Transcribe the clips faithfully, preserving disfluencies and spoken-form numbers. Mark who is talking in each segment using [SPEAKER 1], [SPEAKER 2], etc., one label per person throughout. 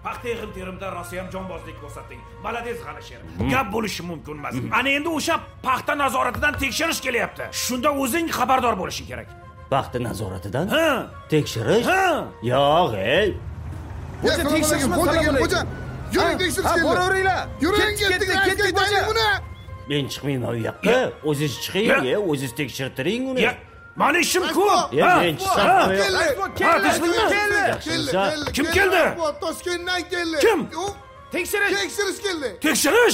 [SPEAKER 1] paxta yig'im terimda rosa ham jonbozlik ko'rsating. Malades G'alasher. Gap bo'lishi mumkin emas. Ana endi o'sha paxta nazoratidan tekshirish kelyapti. Shunda o'zing xabardor bo'lishing kerak.
[SPEAKER 2] Paxta nazoratidan?
[SPEAKER 1] Ha.
[SPEAKER 2] Tekshirish?
[SPEAKER 1] Ha.
[SPEAKER 2] Yo'q, ey.
[SPEAKER 3] Xo'ja tekshirishni xo'ja, xo'ja. Yuring tekshirish kerak.
[SPEAKER 4] Boraveringlar.
[SPEAKER 3] Yuring, ketdik, ketdik, ketdik buni.
[SPEAKER 2] Men chiqmayman u yoqqa. O'zingiz chiqing, ey, o'zingiz tekshirtiring uni.
[SPEAKER 1] Mani ishim ko'p.
[SPEAKER 2] Ya, men chiqsam.
[SPEAKER 3] Keldi.
[SPEAKER 1] Kim keldi?
[SPEAKER 3] Toshkentdan keldi.
[SPEAKER 1] Kim?
[SPEAKER 4] Tekshirish.
[SPEAKER 3] Tekshirish keldi.
[SPEAKER 1] Tekshirish?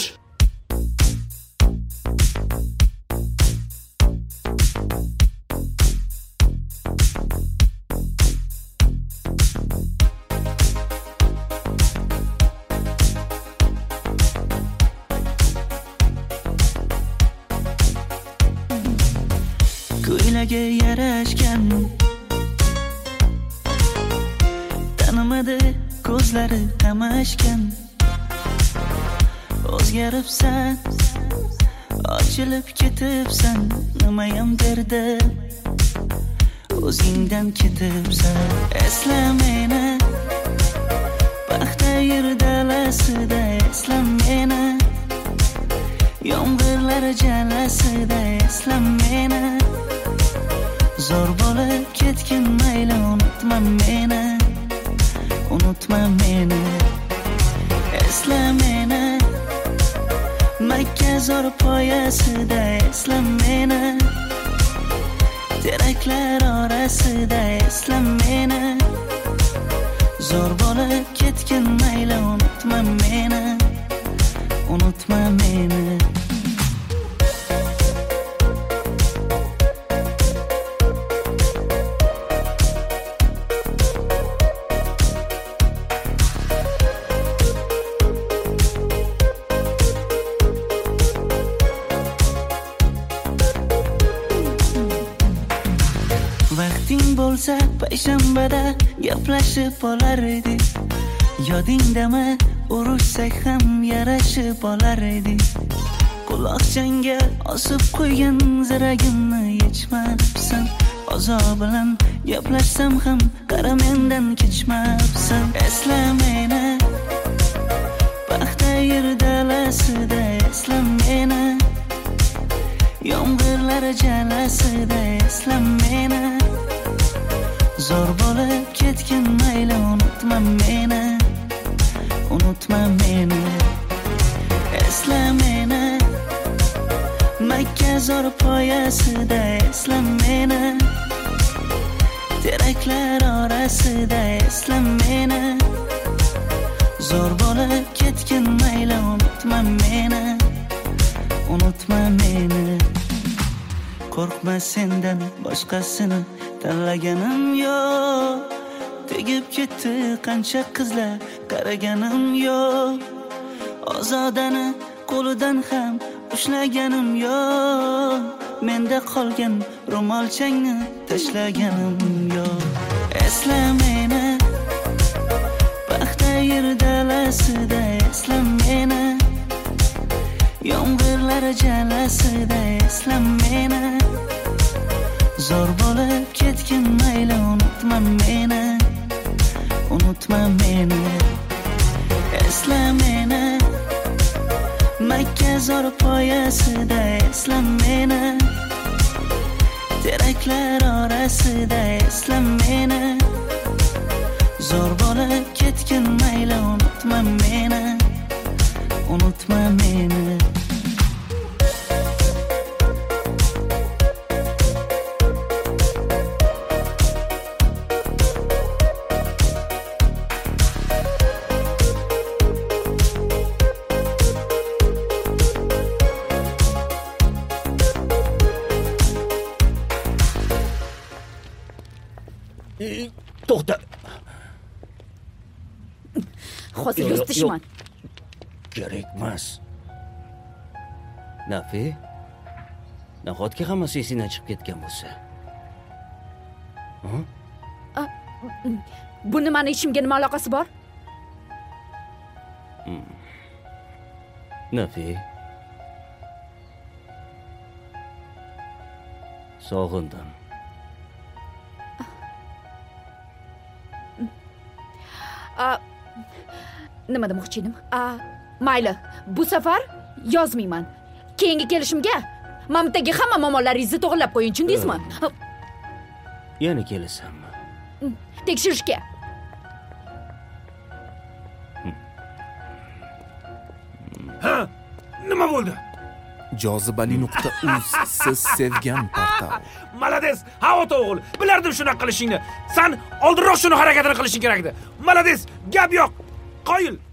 [SPEAKER 5] Ko'ylaga yarashgan tanimadi ko'zlari qamashgan o'zgaribsan ochilib ketibsan nimayam derdi o'zingdan ketibsan esla meni paxta yer dalasida esla meni yomg'irlar jalasida esla meni zo'r bo'lib ketgin mayli unutma meni unutma meni esla meni Makka zo'r poyasida esla meni teraklar orasida esla meni zo'r bo'lib ketgin mayli unutma meni unutma meni bo'lsa payshanbada gaplashib olar edik yodingdami urushsak ham yarashib olar edik quloqchangga osib qo'ygan ziragimni yechmabsan ozob bilan gaplashsam ham qara mendan kechmabsan esla meni paxta yer dalasida esla meni yomg'irlar jalasida esla meni zo'r bo'lib ketgin mayli unutma meni unutma meni esla meni Makka zo'r poyasida esla meni teraklar orasida esla meni zo'r bo'lib ketgin mayli unutma meni unutma meni qo'rqma sendan boshqasini tanlaganim yo'q tegib ketdi qancha qizlar qaraganim yo'q ozodani qo'lidan ham ushlaganim yo'q menda qolgan ro'molchangni tashlaganim yo'q esla meni paxta yer dalasida esla meni yomg'irlar jalasida esla meni zo'r bo'lib ketgin mayli unutma meni unutma meni esla meni Makka zo'r poyasida esla meni teraklar orasida esla meni zo'r bo'lib ketgin mayli unutma meni unutma meni
[SPEAKER 2] to'xta
[SPEAKER 6] hozir yurtishman
[SPEAKER 2] kerak emas Nafi nahotki hammasi esingdan chiqib ketgan bo'lsa
[SPEAKER 6] buni mani ishimga nima aloqasi bor
[SPEAKER 2] Nafi sog'indim
[SPEAKER 6] Nima demoqchi edim? A, mayli. Bu safar yozmayman. Keyingi kelishimga mamtagi hamma momollaringizni to'g'irlab qo'ying, tushundingizmi?
[SPEAKER 2] Yana kelasanmi?
[SPEAKER 6] Tekshirishga.
[SPEAKER 1] Ha? Nima bo'ldi?
[SPEAKER 4] jozibali nuqta uz siz sevgan portal.
[SPEAKER 1] Malades, ha ota o'g'il. Bilardim shunaqa qilishingni. Sen oldinroq shuni harakatini qilishing kerak edi. Malades, gap yo'q. Qoyil.